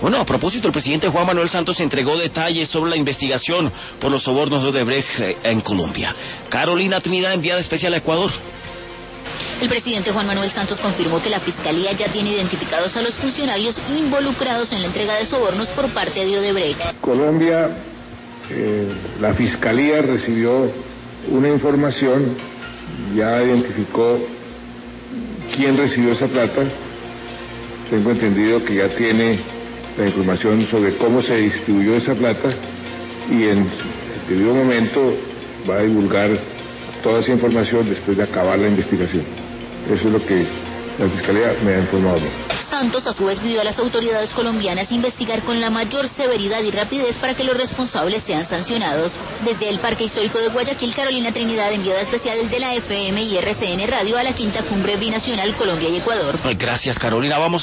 Bueno, a propósito, el presidente Juan Manuel Santos entregó detalles sobre la investigación por los sobornos de Odebrecht en Colombia. Carolina Trinidad, enviada especial a Ecuador. El presidente Juan Manuel Santos confirmó que la Fiscalía ya tiene identificados a los funcionarios involucrados en la entrega de sobornos por parte de Odebrecht. Colombia, la Fiscalía recibió una información, ya identificó quién recibió esa plata. Tengo entendido que ya tiene la información sobre cómo se distribuyó esa plata y en el debido momento va a divulgar toda esa información después de acabar la investigación. Eso es lo que la Fiscalía me ha informado. Santos a su vez pidió a las autoridades colombianas investigar con la mayor severidad y rapidez para que los responsables sean sancionados. Desde el Parque Histórico de Guayaquil, Carolina Trinidad, enviada especial de la FM y RCN Radio a la quinta cumbre binacional Colombia y Ecuador. Gracias, Carolina. Vamos